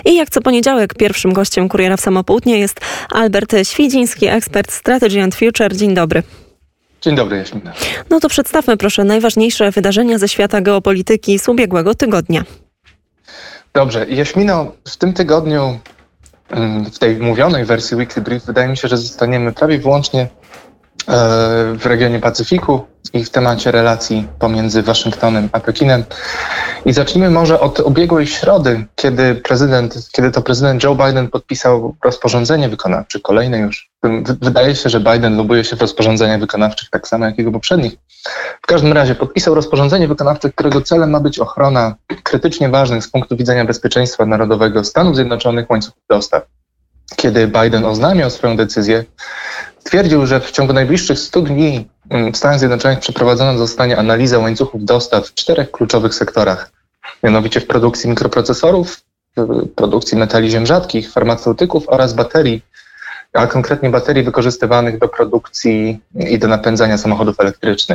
I jak co poniedziałek pierwszym gościem Kuriera w samo południe jest Albert Świdziński, ekspert Strategy and Future. Dzień dobry. Dzień dobry, Jaśmina. No to przedstawmy proszę najważniejsze wydarzenia ze świata geopolityki z ubiegłego tygodnia. Dobrze, Jaśmino, w tym tygodniu, w tej mówionej wersji Weekly Brief, wydaje mi się, że zostaniemy prawie wyłącznie w regionie Pacyfiku i w temacie relacji pomiędzy Waszyngtonem a Pekinem. I zacznijmy może od ubiegłej środy, kiedy to prezydent Joe Biden podpisał rozporządzenie wykonawcze, kolejne już. Wydaje się, że Biden lubuje się w rozporządzeniach wykonawczych tak samo jak jego poprzednich. W każdym razie podpisał rozporządzenie wykonawcze, którego celem ma być ochrona krytycznie ważnych z punktu widzenia bezpieczeństwa narodowego Stanów Zjednoczonych łańcuchów dostaw. Kiedy Biden oznajmiał swoją decyzję, twierdził, że w ciągu najbliższych 100 dni w Stanach Zjednoczonych przeprowadzona zostanie analiza łańcuchów dostaw w 4 kluczowych sektorach. Mianowicie w produkcji mikroprocesorów, w produkcji metali ziem rzadkich, farmaceutyków oraz baterii, a konkretnie baterii wykorzystywanych do produkcji i do napędzania samochodów elektrycznych.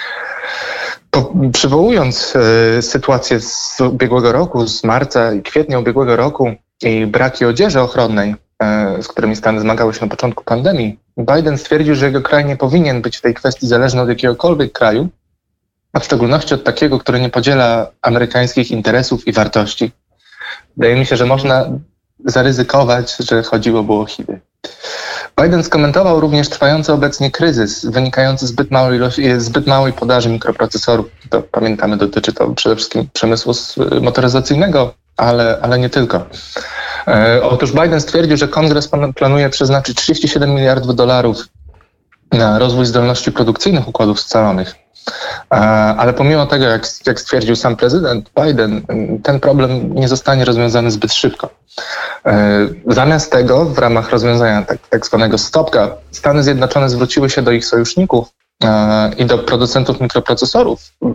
Przywołując sytuację z ubiegłego roku, z marca i kwietnia ubiegłego roku i braki odzieży ochronnej, z którymi Stany zmagały się na początku pandemii, Biden stwierdził, że jego kraj nie powinien być w tej kwestii zależny od jakiegokolwiek kraju, a w szczególności od takiego, który nie podziela amerykańskich interesów i wartości. Wydaje mi się, że można zaryzykować, że chodziłoby o Chiny. Biden skomentował również trwający obecnie kryzys wynikający z zbyt małej podaży mikroprocesorów. To pamiętamy, dotyczy to przede wszystkim przemysłu motoryzacyjnego, ale nie tylko. Otóż Biden stwierdził, że Kongres planuje przeznaczyć $37 miliardów na rozwój zdolności produkcyjnych układów scalonych. Ale pomimo tego, jak stwierdził sam prezydent Biden, ten problem nie zostanie rozwiązany zbyt szybko. Zamiast tego, w ramach rozwiązania tak zwanego stopgap, Stany Zjednoczone zwróciły się do ich sojuszników i do producentów mikroprocesorów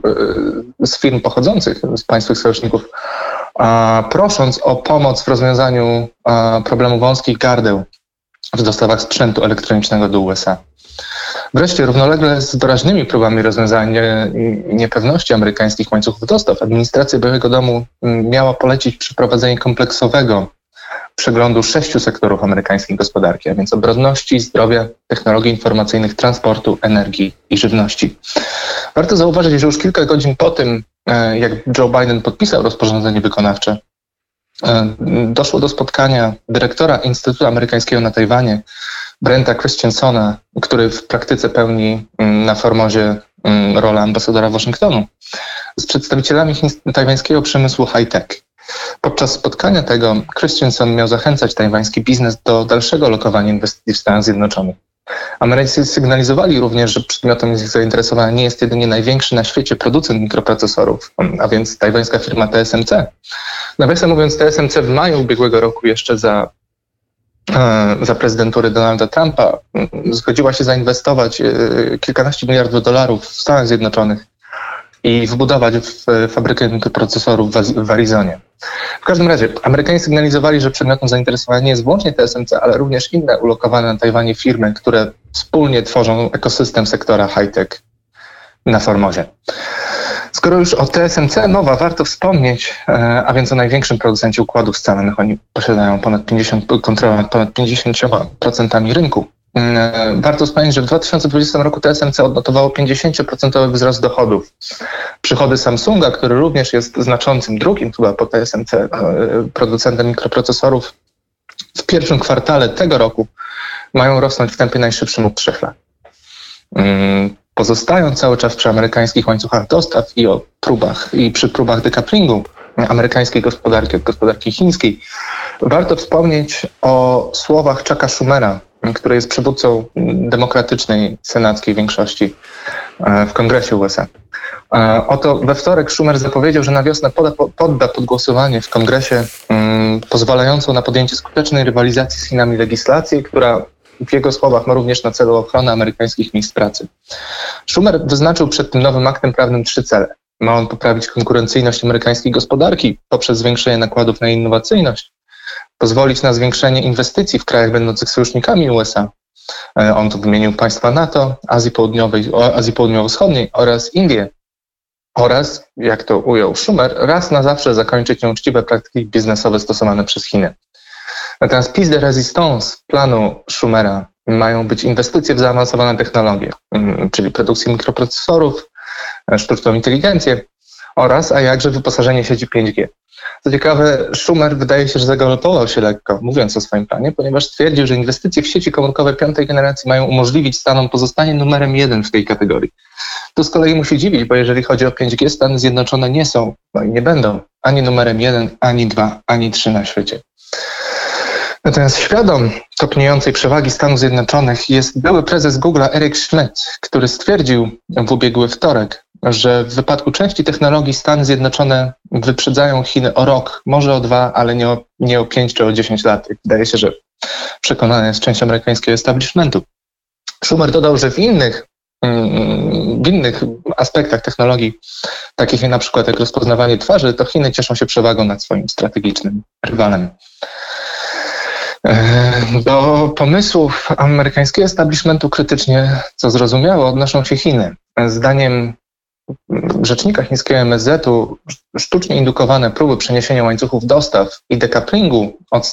z firm pochodzących z państw sojuszników, prosząc o pomoc w rozwiązaniu problemu wąskich gardeł w dostawach sprzętu elektronicznego do USA. Wreszcie, równolegle z doraźnymi próbami rozwiązania niepewności amerykańskich łańcuchów dostaw, administracja Białego Domu miała polecić przeprowadzenie kompleksowego przeglądu 6 sektorów amerykańskiej gospodarki, a więc obronności, zdrowia, technologii informacyjnych, transportu, energii i żywności. Warto zauważyć, że już kilka godzin po tym, jak Joe Biden podpisał rozporządzenie wykonawcze, doszło do spotkania dyrektora Instytutu Amerykańskiego na Tajwanie, Brenta Christensena, który w praktyce pełni na Formosie rolę ambasadora Waszyngtonu, z przedstawicielami tajwańskiego przemysłu high-tech. Podczas spotkania tego Christensen miał zachęcać tajwański biznes do dalszego lokowania inwestycji w Stanach Zjednoczonych. Amerykańczycy sygnalizowali również, że przedmiotem ich zainteresowania nie jest jedynie największy na świecie producent mikroprocesorów, a więc tajwańska firma TSMC. Nawiasem mówiąc, TSMC w maju ubiegłego roku jeszcze za prezydentury Donalda Trumpa zgodziła się zainwestować kilkanaście miliardów dolarów w Stanach Zjednoczonych i wbudować fabrykę mikroprocesorów w Arizonie. W każdym razie Amerykanie sygnalizowali, że przedmiotem zainteresowania nie jest wyłącznie TSMC, ale również inne ulokowane na Tajwanie firmy, które wspólnie tworzą ekosystem sektora high-tech na Formosie. Skoro już o TSMC mowa, warto wspomnieć, a więc o największym producencie układów scalonych. Oni posiadają kontrolę nad ponad 50% rynku. Warto wspomnieć, że w 2020 roku TSMC odnotowało 50% wzrost dochodów. Przychody Samsunga, który również jest znaczącym, drugim chyba po TSMC producentem mikroprocesorów, w pierwszym kwartale tego roku mają rosnąć w tempie najszybszym od 3 lat. Pozostają cały czas przy amerykańskich łańcuchach dostaw i przy próbach decouplingu amerykańskiej gospodarki od gospodarki chińskiej. Warto wspomnieć o słowach Chucka Schumera, który jest przywódcą demokratycznej senackiej większości w Kongresie USA. Oto we wtorek Schumer zapowiedział, że na wiosnę podda pod głosowanie w Kongresie pozwalającą na podjęcie skutecznej rywalizacji z Chinami legislację, która w jego słowach ma również na celu ochronę amerykańskich miejsc pracy. Schumer wyznaczył przed tym nowym aktem prawnym 3 cele. Ma on poprawić konkurencyjność amerykańskiej gospodarki poprzez zwiększenie nakładów na innowacyjność, pozwolić na zwiększenie inwestycji w krajach będących sojusznikami USA. On tu wymienił państwa NATO, Azji Południowo-Wschodniej oraz Indie oraz, jak to ujął Schumer, raz na zawsze zakończyć nieuczciwe praktyki biznesowe stosowane przez Chiny. Natomiast piece de résistance planu Schumera mają być inwestycje w zaawansowane technologie, czyli produkcję mikroprocesorów, sztuczną inteligencję oraz, a jakże, wyposażenie sieci 5G. Co ciekawe, Schumer wydaje się, że zagalopował się lekko, mówiąc o swoim planie, ponieważ stwierdził, że inwestycje w sieci komórkowe 5. generacji mają umożliwić Stanom pozostanie numerem 1 w tej kategorii. To z kolei musi dziwić, bo jeżeli chodzi o 5G, Stany Zjednoczone nie są, no i nie będą ani numerem 1, ani 2, ani 3 na świecie. Natomiast świadom topniejącej przewagi Stanów Zjednoczonych jest były prezes Google'a Eric Schmidt, który stwierdził w ubiegły wtorek, że w wypadku części technologii Stany Zjednoczone wyprzedzają Chiny o rok, może o 2, ale nie o 5 czy o 10 lat. Wydaje się, że przekonana jest część amerykańskiego establishmentu. Schumer dodał, że w innych aspektach technologii, takich jak na przykład jak rozpoznawanie twarzy, to Chiny cieszą się przewagą nad swoim strategicznym rywalem. Do pomysłów amerykańskiego establishmentu krytycznie, co zrozumiałe, odnoszą się Chiny. Zdaniem rzecznika chińskiego MSZ-u sztucznie indukowane próby przeniesienia łańcuchów dostaw i decouplingu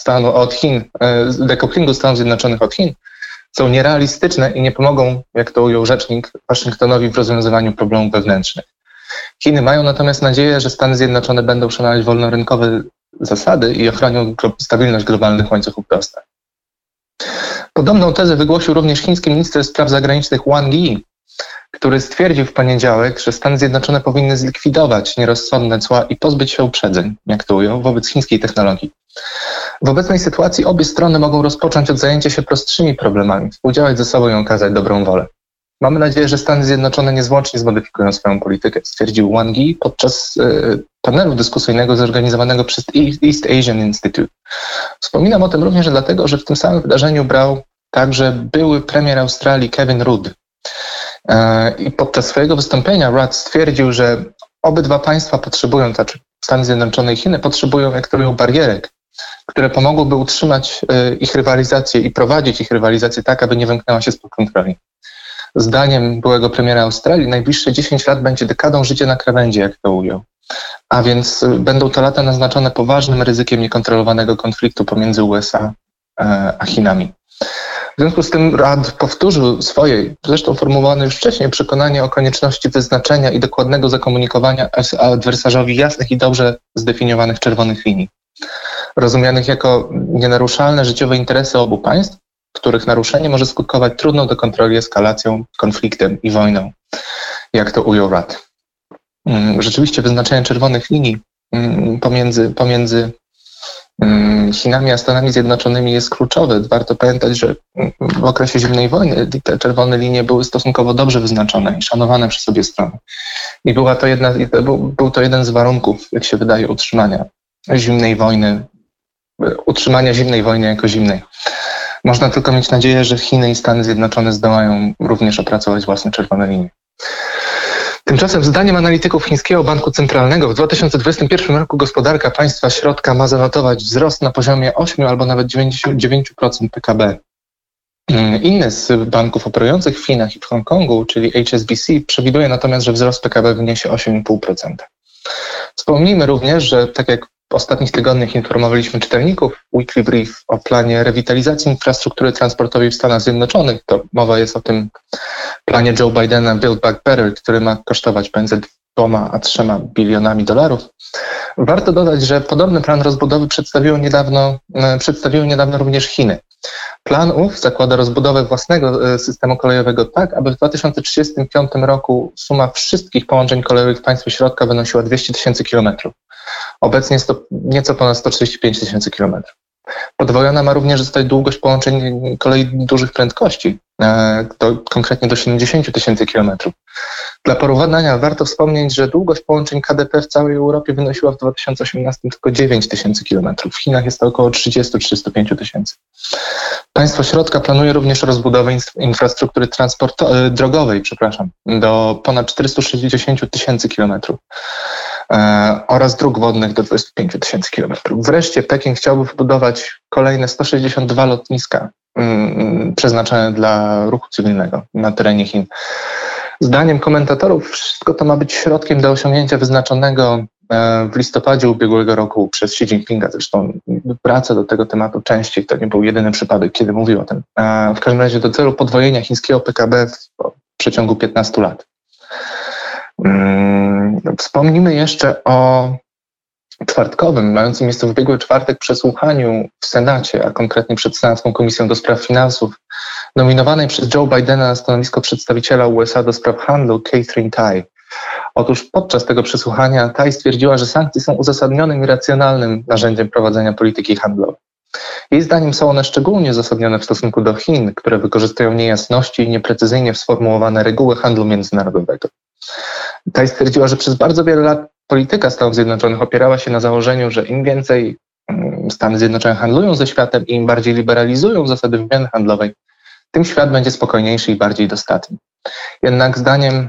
Stanów Zjednoczonych od Chin są nierealistyczne i nie pomogą, jak to ujął rzecznik, Waszyngtonowi w rozwiązywaniu problemów wewnętrznych. Chiny mają natomiast nadzieję, że Stany Zjednoczone będą szanować wolnorynkowe zasady i ochronią stabilność globalnych łańcuchów dostaw. Podobną tezę wygłosił również chiński minister spraw zagranicznych Wang Yi, który stwierdził w poniedziałek, że Stany Zjednoczone powinny zlikwidować nierozsądne cła i pozbyć się uprzedzeń, jak to ujął, wobec chińskiej technologii. W obecnej sytuacji obie strony mogą rozpocząć od zajęcia się prostszymi problemami, współdziałać ze sobą i okazać dobrą wolę. Mamy nadzieję, że Stany Zjednoczone niezwłocznie zmodyfikują swoją politykę, stwierdził Wang Yi podczas panelu dyskusyjnego zorganizowanego przez East Asian Institute. Wspominam o tym również dlatego, że w tym samym wydarzeniu brał także były premier Australii Kevin Rudd. I podczas swojego wystąpienia Rudd stwierdził, że obydwa państwa potrzebują, znaczy Stany Zjednoczone i Chiny potrzebują, jak to mówią, barierek, które pomogłyby utrzymać ich rywalizację i prowadzić ich rywalizację tak, aby nie wymknęła się spod kontroli. Zdaniem byłego premiera Australii najbliższe 10 lat będzie dekadą życia na krawędzi, jak to ujął. A więc będą to lata naznaczone poważnym ryzykiem niekontrolowanego konfliktu pomiędzy USA a Chinami. W związku z tym Rudd powtórzył swoje, zresztą formułowane już wcześniej, przekonanie o konieczności wyznaczenia i dokładnego zakomunikowania adwersarzowi jasnych i dobrze zdefiniowanych czerwonych linii, rozumianych jako nienaruszalne życiowe interesy obu państw, których naruszenie może skutkować trudną do kontroli eskalacją, konfliktem i wojną, jak to ujął Rudd. Rzeczywiście wyznaczenie czerwonych linii pomiędzy Chinami a Stanami Zjednoczonymi jest kluczowe. Warto pamiętać, że w okresie zimnej wojny te czerwone linie były stosunkowo dobrze wyznaczone i szanowane przez obie strony. I był to jeden z warunków, jak się wydaje, utrzymania zimnej wojny jako zimnej. Można tylko mieć nadzieję, że Chiny i Stany Zjednoczone zdołają również opracować własne czerwone linie. Tymczasem zdaniem analityków Chińskiego Banku Centralnego w 2021 roku gospodarka państwa środka ma zanotować wzrost na poziomie 8 albo nawet 9% PKB. Inny z banków operujących w Chinach i w Hongkongu, czyli HSBC, przewiduje natomiast, że wzrost PKB wyniesie 8,5%. Wspomnijmy również, że tak jak w ostatnich tygodniach informowaliśmy czytelników Weekly Brief o planie rewitalizacji infrastruktury transportowej w Stanach Zjednoczonych, to mowa jest o tym planie Joe Bidena Build Back Better, który ma kosztować między 2 a 3 bilionami dolarów. Warto dodać, że podobny plan rozbudowy przedstawiły niedawno również Chiny. Plan ów zakłada rozbudowę własnego systemu kolejowego tak, aby w 2035 roku suma wszystkich połączeń kolejowych w państwie środka wynosiła 200 000 kilometrów. Obecnie jest to nieco ponad 135 000 kilometrów. Podwojona ma również zostać długość połączeń kolei dużych prędkości, konkretnie do 70 000 kilometrów. Dla porównania warto wspomnieć, że długość połączeń KDP w całej Europie wynosiła w 2018 tylko 9 000 kilometrów. W Chinach jest to około 30-35 tysięcy. Państwo środka planuje również rozbudowę infrastruktury drogowej, do ponad 460 000 kilometrów oraz dróg wodnych do 25 000 kilometrów. Wreszcie Pekin chciałby wybudować kolejne 162 lotniska przeznaczone dla ruchu cywilnego na terenie Chin. Zdaniem komentatorów wszystko to ma być środkiem do osiągnięcia wyznaczonego w listopadzie ubiegłego roku przez Xi Jinpinga. Zresztą wraca do tego tematu częściej. To nie był jedyny przypadek, kiedy mówił o tym. W każdym razie do celu podwojenia chińskiego PKB w przeciągu 15 lat. Wspomnimy jeszcze o czwartkowym, mającym miejsce w ubiegły czwartek przesłuchaniu w Senacie, a konkretnie przed Senacką Komisją do Spraw Finansów, nominowanej przez Joe Bidena na stanowisko przedstawiciela USA do spraw handlu Katherine Tai. Otóż podczas tego przesłuchania Tai stwierdziła, że sankcje są uzasadnionym i racjonalnym narzędziem prowadzenia polityki handlowej. Jej zdaniem są one szczególnie uzasadnione w stosunku do Chin, które wykorzystują niejasności i nieprecyzyjnie sformułowane reguły handlu międzynarodowego. Tai stwierdziła, że przez bardzo wiele lat polityka Stanów Zjednoczonych opierała się na założeniu, że im więcej Stany Zjednoczone handlują ze światem i im bardziej liberalizują zasady wymiany handlowej, tym świat będzie spokojniejszy i bardziej dostatni. Jednak zdaniem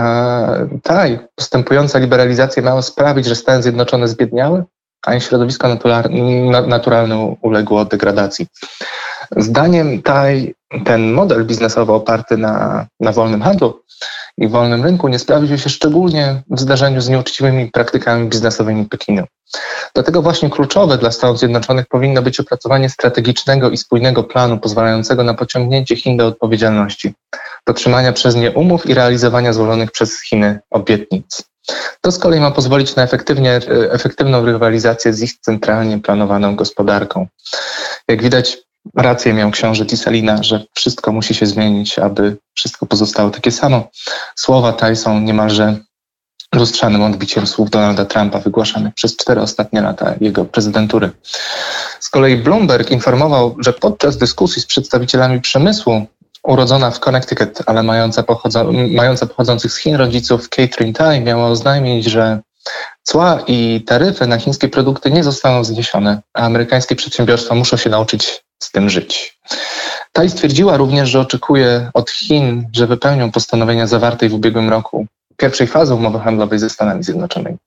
Tai postępująca liberalizacja miała sprawić, że Stany Zjednoczone zbiedniały, a ich środowisko naturalne uległo degradacji. Zdaniem Tai ten model biznesowy oparty na wolnym handlu i wolnym rynku nie sprawdził się szczególnie w zdarzeniu z nieuczciwymi praktykami biznesowymi Pekinu. Dlatego właśnie kluczowe dla Stanów Zjednoczonych powinno być opracowanie strategicznego i spójnego planu pozwalającego na pociągnięcie Chin do odpowiedzialności, dotrzymania przez nie umów i realizowania złożonych przez Chiny obietnic. To z kolei ma pozwolić na efektywną rywalizację z ich centralnie planowaną gospodarką. Jak widać, rację miał książę Tissalina, że wszystko musi się zmienić, aby wszystko pozostało takie samo. Słowa Tai są niemalże lustrzanym odbiciem słów Donalda Trumpa wygłaszanych przez 4 ostatnie lata jego prezydentury. Z kolei Bloomberg informował, że podczas dyskusji z przedstawicielami przemysłu urodzona w Connecticut, ale mająca pochodzących z Chin rodziców Katherine Tai miała oznajmić, że cła i taryfy na chińskie produkty nie zostaną zniesione, a amerykańskie przedsiębiorstwa muszą się nauczyć z tym żyć. Tai stwierdziła również, że oczekuje od Chin, że wypełnią postanowienia zawartej w ubiegłym roku pierwszej fazy umowy handlowej ze Stanami Zjednoczonymi.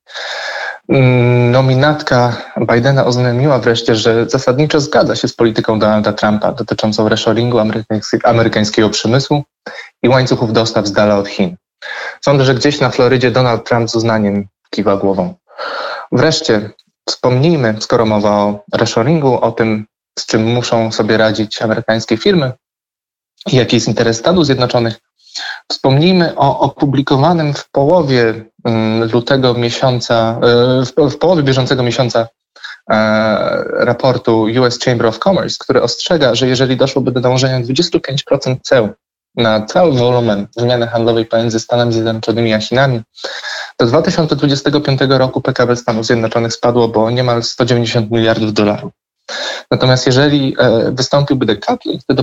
Nominatka Bidena oznajmiła wreszcie, że zasadniczo zgadza się z polityką Donalda Trumpa dotyczącą reshoringu amerykańskiego przemysłu i łańcuchów dostaw z dala od Chin. Sądzę, że gdzieś na Florydzie Donald Trump z uznaniem kiwa głową. Wreszcie wspomnijmy, skoro mowa o reshoringu, o tym, z czym muszą sobie radzić amerykańskie firmy i jaki jest interes Stanów Zjednoczonych. Wspomnijmy o opublikowanym w połowie bieżącego miesiąca raportu US Chamber of Commerce, który ostrzega, że jeżeli doszłoby do nałożenia 25% ceł na cały wolumen wymiany handlowej pomiędzy Stanami Zjednoczonymi a Chinami, do 2025 roku PKB Stanów Zjednoczonych spadłoby o niemal 190 miliardów dolarów. Natomiast jeżeli wystąpiłby decoupling, to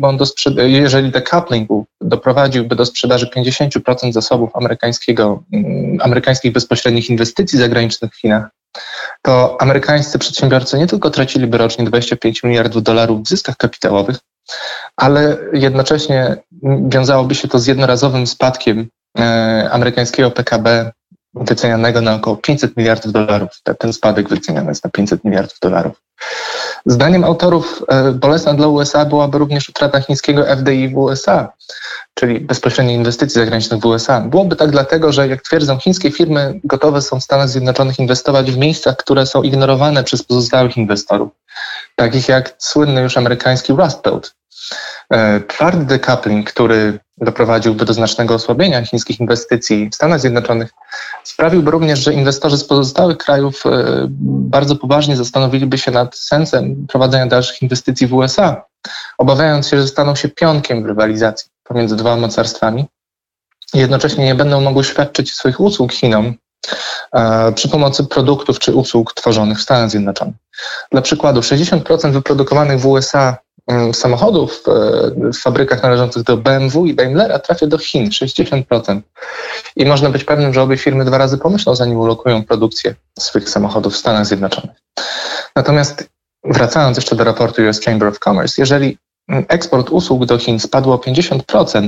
doprowadziłby do sprzedaży 50% zasobów amerykańskich bezpośrednich inwestycji zagranicznych w Chinach, to amerykańscy przedsiębiorcy nie tylko traciliby rocznie 25 miliardów dolarów w zyskach kapitałowych, ale jednocześnie wiązałoby się to z jednorazowym spadkiem amerykańskiego PKB wycenianego na około 500 miliardów dolarów. Ten spadek wyceniany jest na 500 miliardów dolarów. Zdaniem autorów bolesna dla USA byłaby również utrata chińskiego FDI w USA, czyli bezpośredniej inwestycji zagranicznych w USA. Byłoby tak dlatego, że jak twierdzą, chińskie firmy gotowe są w Stanach Zjednoczonych inwestować w miejscach, które są ignorowane przez pozostałych inwestorów, takich jak słynny już amerykański Rust Belt. Twardy decoupling, który doprowadziłby do znacznego osłabienia chińskich inwestycji w Stanach Zjednoczonych, sprawiłby również, że inwestorzy z pozostałych krajów bardzo poważnie zastanowiliby się nad sensem prowadzenia dalszych inwestycji w USA, obawiając się, że staną się pionkiem w rywalizacji pomiędzy dwoma mocarstwami i jednocześnie nie będą mogły świadczyć swoich usług Chinom przy pomocy produktów czy usług tworzonych w Stanach Zjednoczonych. Dla przykładu 60% wyprodukowanych w USA samochodów w fabrykach należących do BMW i Daimlera trafia do Chin, 60%. I można być pewnym, że obie firmy 2 razy pomyślą, zanim ulokują produkcję swych samochodów w Stanach Zjednoczonych. Natomiast wracając jeszcze do raportu US Chamber of Commerce, jeżeli eksport usług do Chin spadł o 50%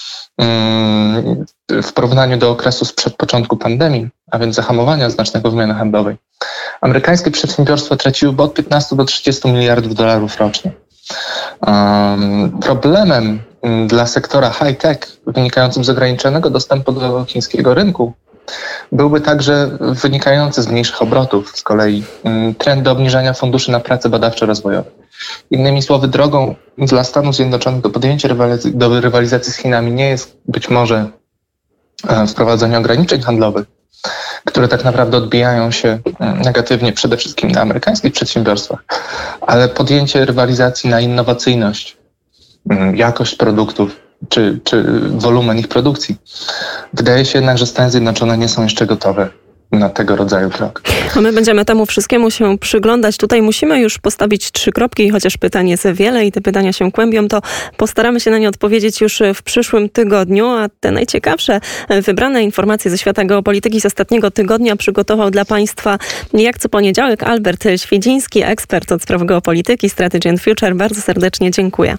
w porównaniu do okresu sprzed początku pandemii, a więc zahamowania znacznego wymiany handlowej, amerykańskie przedsiębiorstwa traciłyby od 15 do 30 miliardów dolarów rocznie. Problemem dla sektora high-tech wynikającym z ograniczonego dostępu do chińskiego rynku byłby także wynikający z mniejszych obrotów. Z kolei trend do obniżania funduszy na prace badawczo-rozwojowe. Innymi słowy, drogą dla Stanów Zjednoczonych do podjęcia rywalizacji z Chinami nie jest być może wprowadzenie ograniczeń handlowych, które tak naprawdę odbijają się negatywnie przede wszystkim na amerykańskich przedsiębiorstwach, ale podjęcie rywalizacji na innowacyjność, jakość produktów czy wolumen ich produkcji. Wydaje się jednak, że Stany Zjednoczone nie są jeszcze gotowe na tego rodzaju krok. A my będziemy temu wszystkiemu się przyglądać. Tutaj musimy już postawić 3 kropki i chociaż pytań jest wiele i te pytania się kłębią, to postaramy się na nie odpowiedzieć już w przyszłym tygodniu, a te najciekawsze wybrane informacje ze świata geopolityki z ostatniego tygodnia przygotował dla Państwa jak co poniedziałek Albert Świdziński, ekspert od spraw geopolityki, Strategy and Future. Bardzo serdecznie dziękuję.